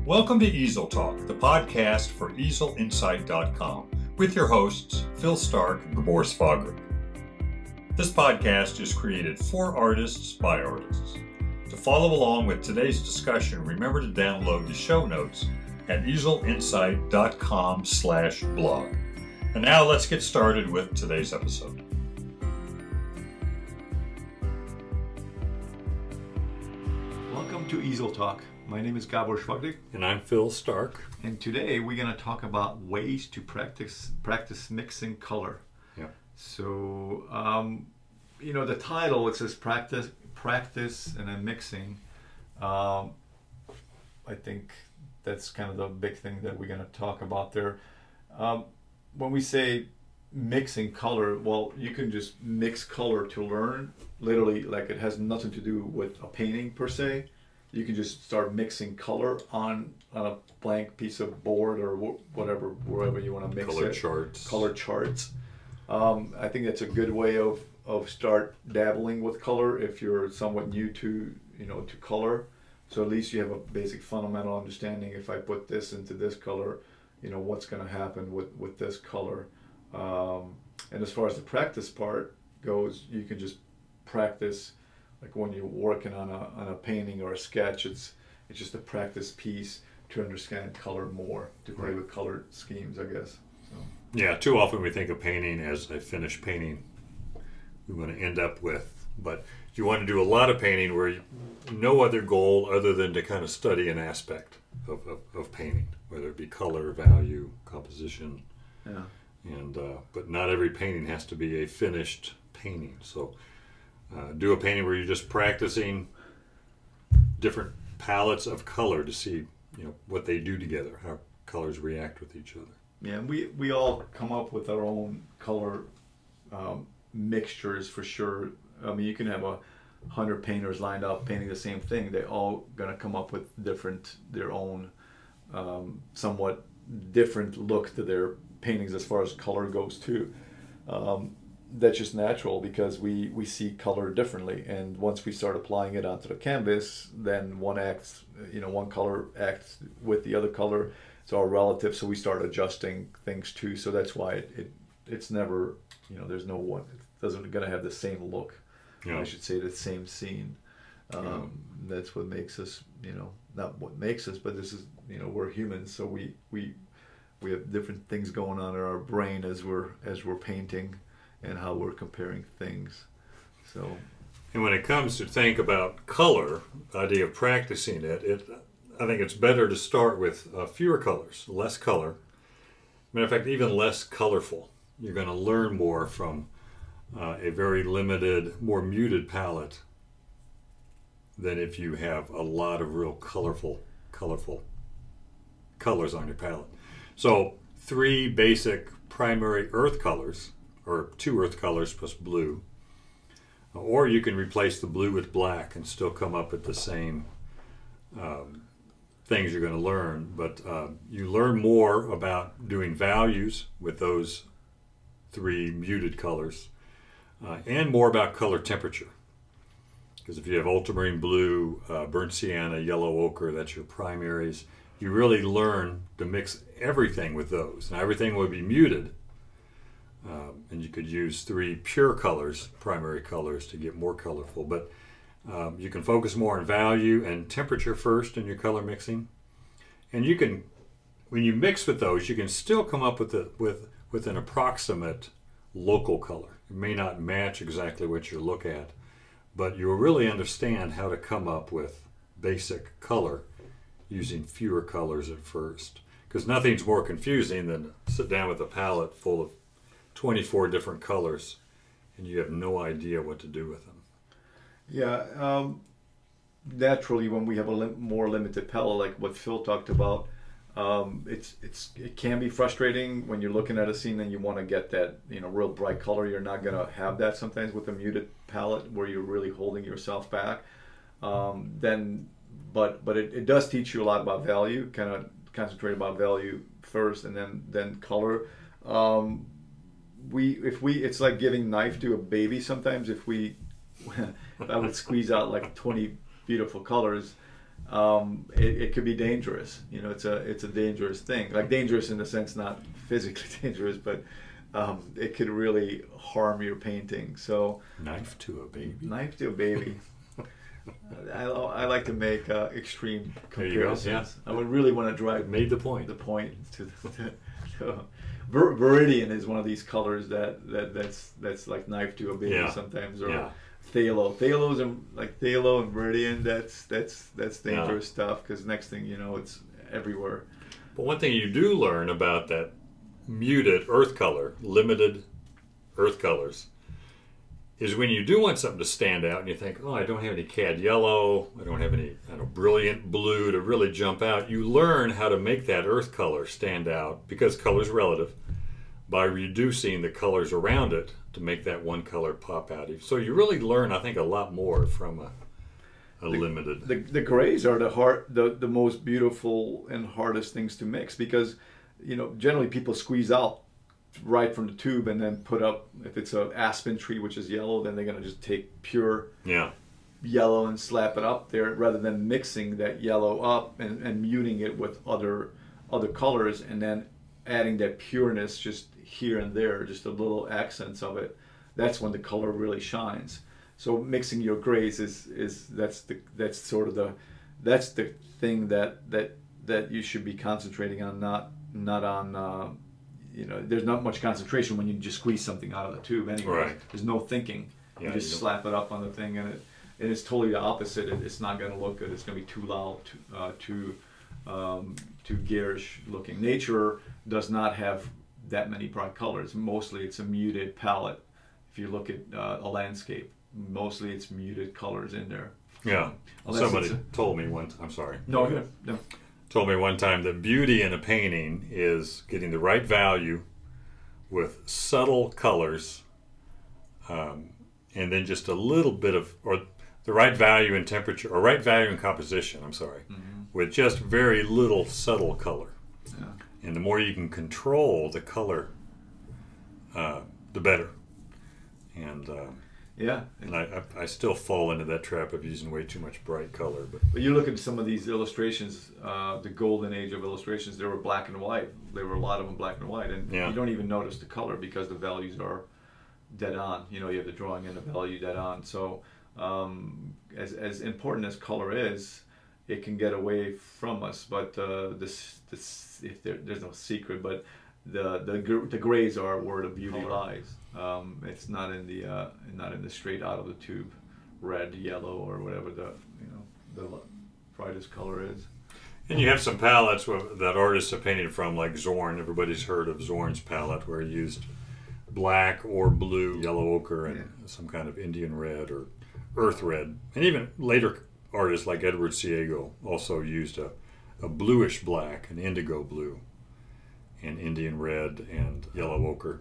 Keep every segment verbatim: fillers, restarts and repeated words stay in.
Welcome to Easel Talk, the podcast for easel insight dot com, with your hosts, Phil Stark and Gabor Svagrik. This podcast is created for artists by artists. To follow along with today's discussion, remember to download the show notes at easel insight dot com slash blog. And now let's get started with today's episode. Welcome to Easel Talk. My name is Gabor Svagrik. And I'm Phil Stark. And today we're going to talk about ways to practice practice mixing color. Yeah. So, um, you know, the title, it says practice, practice and then mixing. Um, I think that's kind of the big thing that we're going to talk about there. Um, when we say mixing color, well, you can just mix color to learn. Literally, like it has nothing to do with a painting per se. You can just start mixing color on, on a blank piece of board or wh- whatever, wherever you want to mix Color it. charts. Color charts. Um, I think that's a good way of, of start dabbling with color if you're somewhat new to, you know, to color. So at least you have a basic fundamental understanding. If I put this into this color, you know, what's going to happen with, with this color. Um, and as far as the practice part goes, you can just practice. Like when you're working on a on a painting or a sketch, it's it's just a practice piece to understand color more, to play Right. with color schemes, I guess. So. Yeah, too often we think of painting as a finished painting we want to end up with. But you want to do a lot of painting where you, no other goal other than to kind of study an aspect of, of, of painting, whether it be color, value, composition. Yeah. And uh, but not every painting has to be a finished painting. So uh, do a painting where you're just practicing different palettes of color to see, you know, what they do together, how colors react with each other. Yeah, and we, we all come up with our own color um, mixtures for sure. I mean, you can have a hundred painters lined up painting the same thing. They're all gonna come up with different, their own, um, somewhat different look to their paintings as far as color goes too. Um, that's just natural because we, we see color differently, and once we start applying it onto the canvas, then one acts, you know, one color acts with the other color. It's all relative, so we start adjusting things too. So that's why it, it it's never, you know, there's no one, it doesn't gonna have the same look. Yeah. I should say the same scene. Um, Yeah. That's what makes us, you know, not what makes us, but this is, you know, we're humans, so we we we have different things going on in our brain as we're as we're painting and how we're comparing things. So, And when it comes to think about color, the idea of practicing it, it I think it's better to start with uh, fewer colors, less color. Matter of fact, even less colorful. You're going to learn more from uh, a very limited, more muted palette than if you have a lot of real colorful, colorful colors on your palette. So three basic primary earth colors, or two earth colors plus blue. Or you can replace the blue with black and still come up with the same um, things you're going to learn. But uh, you learn more about doing values with those three muted colors, uh, and more about color temperature. Because if you have ultramarine blue, uh, burnt sienna, yellow ochre, that's your primaries, you really learn to mix everything with those. Now everything would be muted. Um, and you could use three pure colors, primary colors, to get more colorful. But um, you can focus more on value and temperature first in your color mixing. And you can, when you mix with those, you can still come up with a, with with an approximate local color. It may not match exactly what you look at, but you'll really understand how to come up with basic color using fewer colors at first. Because nothing's more confusing than to sit down with a palette full of twenty-four different colors and you have no idea what to do with them. yeah, um, naturally when we have a lim- more limited palette, like what Phil talked about, um, it's it's it can be frustrating when you're looking at a scene and you want to get that, you know, real bright color. You're not gonna have that sometimes with a muted palette where you're really holding yourself back. Um, then, but but it, it does teach you a lot about value. Kind of concentrate about value first, and then then color. Um, we if we it's like giving knife to a baby sometimes. If we if I would squeeze out like twenty beautiful colors, um, it, it could be dangerous. You know, it's a it's a dangerous thing. Like dangerous in the sense not physically dangerous, but um, it could really harm your painting. So Knife to a baby. Knife to a baby. I, I like to make uh, extreme comparisons. Yeah. I would really want to drive Made the point. the point to the, to, to Ver, Viridian is one of these colors that, that that's that's like knife to a baby Yeah. sometimes, or Yeah. phthalo. Phthalo's and like phthalo and Viridian. That's that's that's dangerous Yeah. stuff because next thing you know, it's everywhere. But one thing you do learn about that muted earth color, limited earth colors, is when you do want something to stand out and you think, oh, I don't have any cad yellow, I don't have any I don't know, brilliant blue to really jump out, you learn how to make that earth color stand out, because color's relative, by reducing the colors around it to make that one color pop out. So you really learn, I think, a lot more from a, a The- limited. The the grays are the hard the, the most beautiful and hardest things to mix because, you know, generally people squeeze out right from the tube and then put up, if it's a aspen tree which is yellow, then they're gonna just take pure Yeah, yellow and slap it up there rather than mixing that yellow up and, and muting it with other other colors and then adding that pureness just here and there, just a little accents of it. That's when the color really shines. So mixing your grays is is that's the that's sort of the that's the thing that that that you should be concentrating on, not not on uh, you know, there's not much concentration when you just squeeze something out of the tube anyway. Right. There's no thinking. Yeah, you just you don't- slap it up on the thing and it and it's totally the opposite. It, it's not going to look good. It's going to be too loud, too uh, too um, too garish looking. Nature does not have that many bright colors. Mostly it's a muted palette. If you look at uh, a landscape, mostly it's muted colors in there. yeah. Unless Somebody it's told me one. I'm sorry. No, good. No. Told me one time that beauty in a painting is getting the right value with subtle colors, um, and then just a little bit of, or the right value in temperature, or right value in composition. I'm sorry, Mm-hmm. with just very little subtle color. Yeah. And the more you can control the color, uh, the better. And uh, Yeah. and I, I I still fall into that trap of using way too much bright color. But But you look at some of these illustrations, uh, the golden age of illustrations, they were black and white. There were a lot of them black and white, and Yeah. you don't even notice the color because the values are dead on. You know, you have the drawing and the value dead on. So um, as, as important as color is, it can get away from us. But uh, this, this if there, there's no secret, but the the gr- the grays are where the beauty Color. lies. Um, it's not in the uh, not in the straight out of the tube, red, yellow, or whatever the you know the l- brightest color is. And you have some palettes wh- that artists have painted from, like Zorn. Everybody's heard of Zorn's palette, where he used black or blue, yellow ochre, and Yeah. some kind of Indian red or earth red. And even later artists like Edward Ciego also used a, a bluish black, an indigo blue, and Indian red and yellow ochre.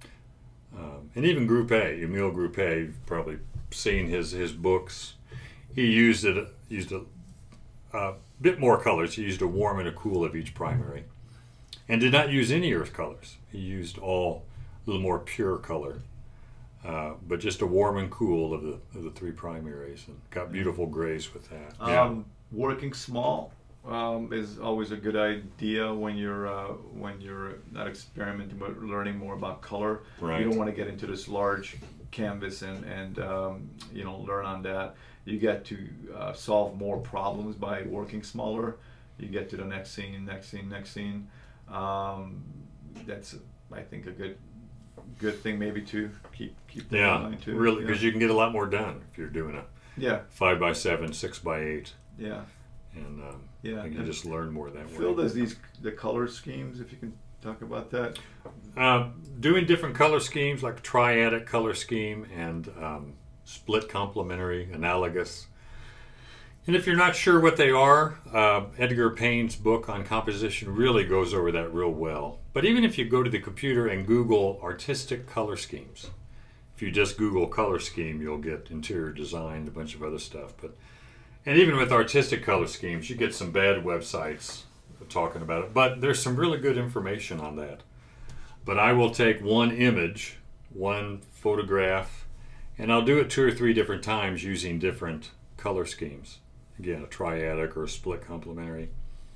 Um, and even Groupé, Emile Groupé, you've probably seen his, his books. He used it used a, a bit more colors. He used a warm and a cool of each primary, and did not use any earth colors. He used all a little more pure color, uh, but just a warm and cool of the of the three primaries, and got beautiful grays with that. Um, working small um, is always a good idea when you're uh, when you're not experimenting but learning more about color. Right. You don't want to get into this large canvas and and um, you know learn on that. You get to uh, solve more problems by working smaller. You get to the next scene, next scene, next scene. Um, that's I think a good good thing maybe to keep keep that in Yeah, mind too. really, Yeah. because you can get a lot more done if you're doing a yeah, five by seven, six by eight, yeah, and um, yeah. you can And just learn more that Phil way. does these the color schemes. If you can talk about that. Uh, doing different color schemes, like triadic color scheme and um, split complementary, analogous. And if you're not sure what they are, uh, Edgar Payne's book on composition really goes over that real well. But even if you go to the computer and Google artistic color schemes, if you just Google color scheme, you'll get interior design, a bunch of other stuff. But and even with artistic color schemes, you get some bad websites talking about it. But there's some really good information on that. But I will take one image, one photograph, and I'll do it two or three different times using different color schemes. again, a triadic or a split complementary.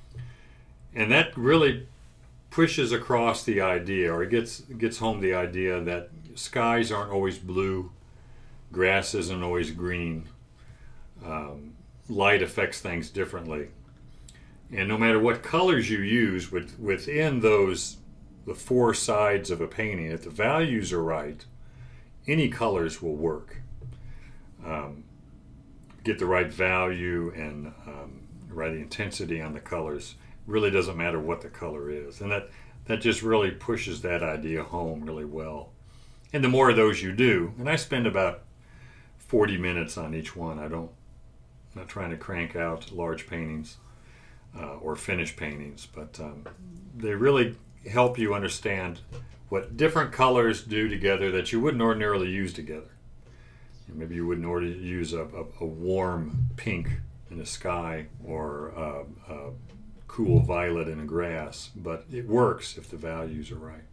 And that really pushes across the idea, or it gets gets home the idea that skies aren't always blue, grass isn't always green. Um, light affects things differently. And no matter what colors you use with, within those, the four sides of a painting, if the values are right, any colors will work. Um, get the right value and um, right intensity on the colors. Really doesn't matter what the color is, and that that just really pushes that idea home really well. And the more of those you do, and I spend about forty minutes on each one. I don't, I'm not trying to crank out large paintings uh, or finished paintings, but um, they really help you understand what different colors do together that you wouldn't ordinarily use together. And maybe you wouldn't ordinarily use a, a, a warm pink in the sky or a, a cool violet in the grass, but it works if the values are right.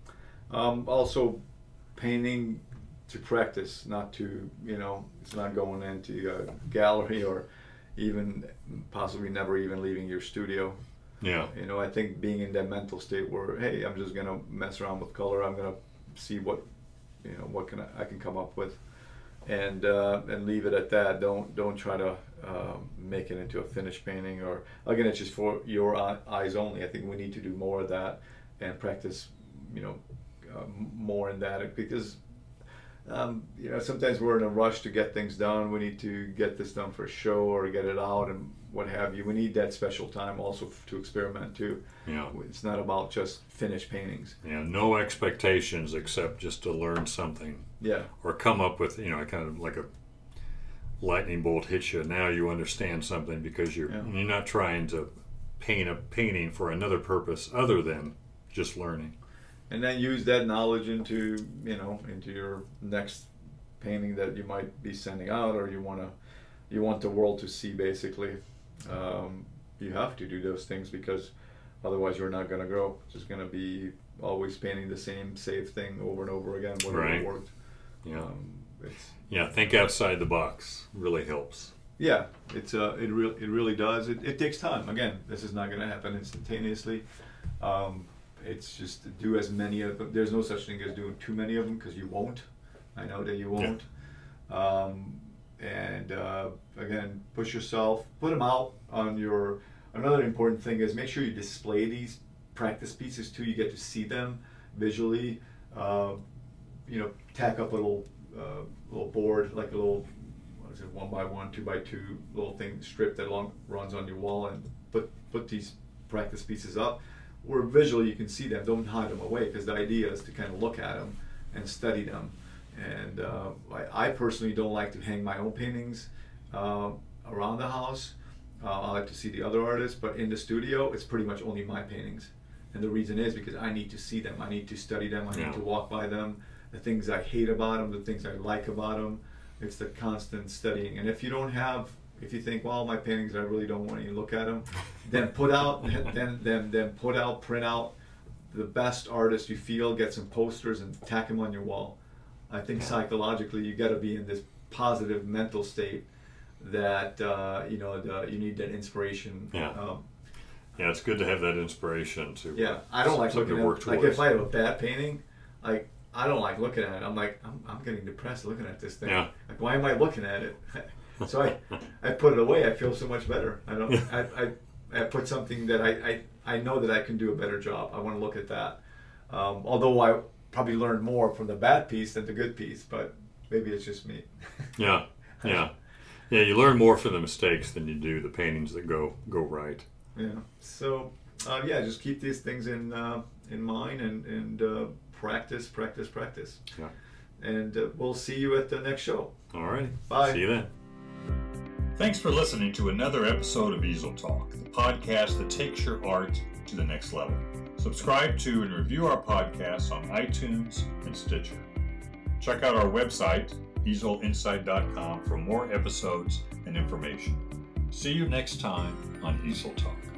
Um, also, painting to practice, not to, you know, it's not going into a gallery or even possibly never even leaving your studio. Yeah. You know, I think being in that mental state where, hey, I'm just gonna mess around with color. I'm gonna see what, you know, what can I, I can come up with, and uh, and leave it at that. Don't don't try to um, make it into a finished painting, or again, it's just for your eyes only. I think we need to do more of that and practice, you know, uh, more in that, because um, you know, sometimes we're in a rush to get things done. We need to get this done for a show or get it out and what have you. We need that special time also f- to experiment too. Yeah. It's not about just finished paintings. Yeah, no expectations except just to learn something. Yeah. Or come up with, you know, kind of like a lightning bolt hits you. Now you understand something because you're Yeah. you're not trying to paint a painting for another purpose other than just learning. And then use that knowledge into, you know, into your next painting that you might be sending out, or you want to, you want the world to see. Basically, um, you have to do those things because otherwise you're not going to grow. It's just going to be always painting the same safe thing over and over again. Whatever Right. worked. Yeah. Um, it's, Yeah, think outside the box really helps. Yeah, it's uh, it really it really does. It, it takes time. Again, this is not going to happen instantaneously. Um, it's just to do as many of them. There's no such thing as doing too many of them, because you won't. I know that you won't. Yeah. Um, and uh, again, push yourself. Put them out on your. Another important thing is make sure you display these practice pieces too. You get to see them visually. Uh, you know, tack up a little uh, little board, like a little. Is it one by one, two by two little thing strip that long runs on your wall, and put put these practice pieces up where visually you can see them. Don't hide them away, because the idea is to kind of look at them and study them. And uh, I, I personally don't like to hang my own paintings uh, around the house. Uh, I like to see the other artists, but in the studio it's pretty much only my paintings. And the reason is because I need to see them. I need to study them. I Yeah. need to walk by them. The things I hate about them, the things I like about them. It's the constant studying. And if you don't have, if you think, well, my paintings, I really don't want you to look at them, then put out, then then then put out, print out the best artists you feel, get some posters and tack them on your wall. I think psychologically you got to be in this positive mental state that uh, you know the, you need that inspiration. Yeah. Um, Yeah, it's good to have that inspiration to. yeah, I don't like something looking to at work like towards. if I have a bad painting, like I don't like looking at it. I'm like I'm, I'm getting depressed looking at this thing. Yeah. Like, why am I looking at it? So I, I put it away. I feel so much better. I don't. I, I, I put something that I, I, I know that I can do a better job. I want to look at that. Um, although I probably learned more from the bad piece than the good piece, but maybe it's just me. Yeah, yeah, yeah. You learn more from the mistakes than you do the paintings that go go right. Yeah. So uh, yeah, just keep these things in uh, in mind and and uh, practice, practice, practice. Yeah. And uh, we'll see you at the next show. All right. Bye. See you then. Thanks for listening to another episode of Easel Talk, the podcast that takes your art to the next level. Subscribe to and review our podcasts on iTunes and Stitcher. Check out our website, easel insight dot com, for more episodes and information. See you next time on Easel Talk.